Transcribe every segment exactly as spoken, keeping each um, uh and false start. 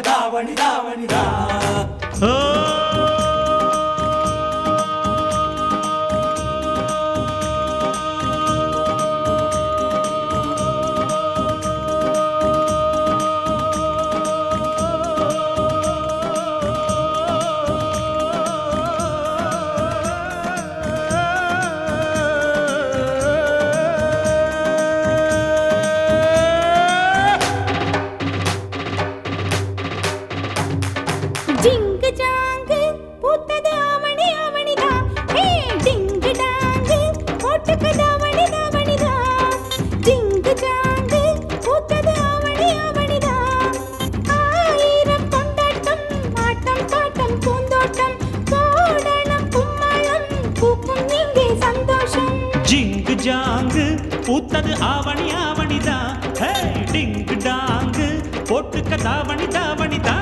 தாவணி தாவணிதா ஜிங்கு ஜாங்கு பூத்தது ஆவணி ஆவணிதா ஹே டிங்கு டாங்கு போட்டுக்கு தாவணி தாவணிதா ஜிங்கு ஜாங்கு பூத்தது ஆவணி ஆவணிதா ஆயிரம் கொண்டாட்டம் ஆட்டம் பாட்டம் பூந்தோட்டம் போடணும் கும்மாளம் பூக்கும் இங்கே சந்தோஷம் ஜிங்கு ஜாங்கு பூத்தது ஆவணி ஆவணிதா ஹே டிங்கு டாங்கு போட்டுக்க தாவணி தாவணிதா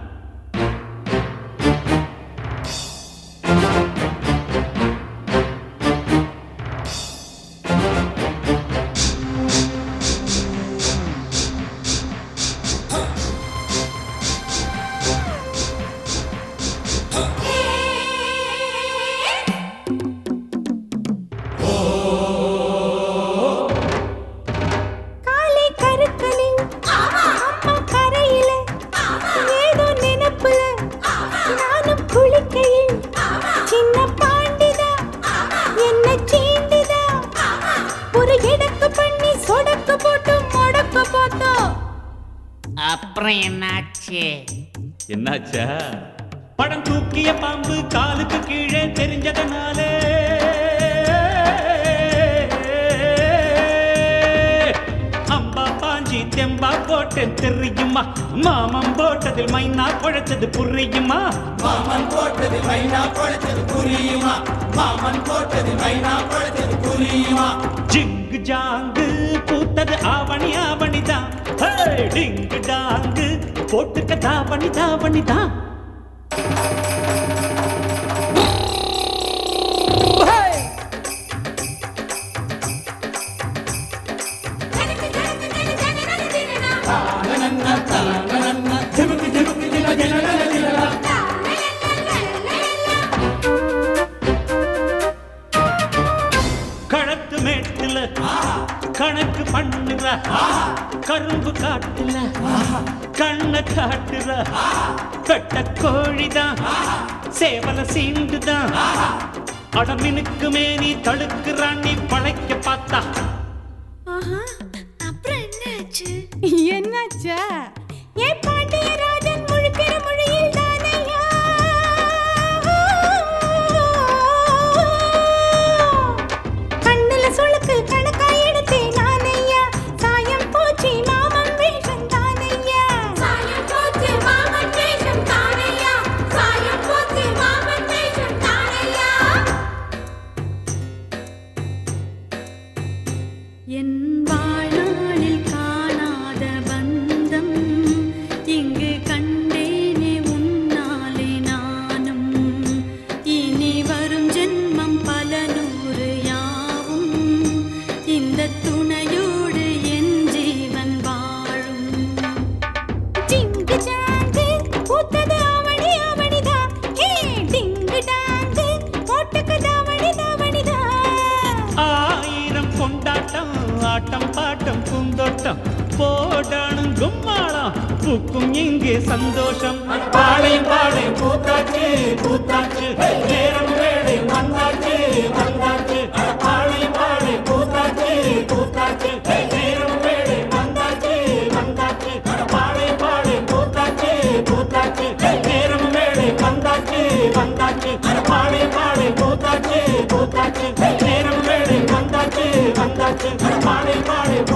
காலை கருக்கலில் அம்மா கரையில ஏதோ நினைப்புல நானும் குளிக்கையில் சின்ன பாண்டிதா என்ன சீண்டிதா ஒரு இடக்கு பண்ணி சொடக்கு போட்டு முடக்க பார்த்தோம் அப்புறம் என்னாச்சு? என்னாச்சா? படம் தூக்கிய பாம்பு காலுக்கு கீழே தெரிஞ்சதனாலே அம்பா பாஞ்சி தெம்பா போட்டேன் தெரியுமா மாமன் போட்டதில் மைனா குழைச்சது புரியுமா மாமன் போட்டதில் மைனா குழைச்சது புரியுமா மாமன் போட்டதில் மைனா குழைச்சது புரியுமா ஜிங்கு ஜாங்கு பூத்தது ஆவணி ஆவணிதான் டிங்கு டாங்கு போட்டுக்க தாவணி தாவணிதான் களத்து மேட்டுல கணக்கு பண்ணுற கரும்பு காட்டுல கண்ண காட்டுற வெட்ட கோழிதான் சேவல சீண்டுதான் அடமினுக்கு மேனி தடுக்கிறான் நீ பழைக்க பார்த்தா அப்புறம் என்னாச்சு என்னாச்சா ஏ பாண்டியராஜன் முழுக்கிற மொழியில் தானையா கண்ணுல சொலுக்கு கணக்காய் எடுத்தேன் நானையா சாயம் போச்சு மாமன் வேஷம் தானையா சாயம் போச்சு மாமன் வேஷம் தானையா சாயம் போச்சு மாமன் வேஷம் தானையா என் வாழ்நாளில் காணாத பந்தம் இங்கு கண்டேனே உன்னாலே நானும் இனி வரும் ஜென்மம் பல நூறு யாவும் இந்த துணையோடு என் ஜீவன் வாழும் ஜிங்கு ஜாங்கு பூத்தது ஆவணி ஆவணிதா ஹே டிங்கு டாங்கு போட்டுக்கு தாவணி தாவணிதா ஆயிரம் கொண்டாட்டம் ஆட்டம் பாட்டம் பூந்தோட்டம் போடணும் கும்மாளம் பூக்கும் இங்கே சந்தோஷம் பாடை பாடை கூத்தாச்சு கூத்தாச்சு நேரம் வேலை வந்தாச்சு வந்தாச்சு பாடை பாடை கூத்தாச்சு கூத்தாச்சு நேரம் வேலை வந்தாச்சு வந்தாச்சு பாடை பாடை கூத்தாச்சு கூத்தாச்சு நேரம் வேலை வந்தாச்சு வந்தாச்சு பாடை பாடை கூத்தாச்சு கூத்தாச்சு நேரம் வேலை வந்தாச்சு வந்தாச்சு பாடை பாடை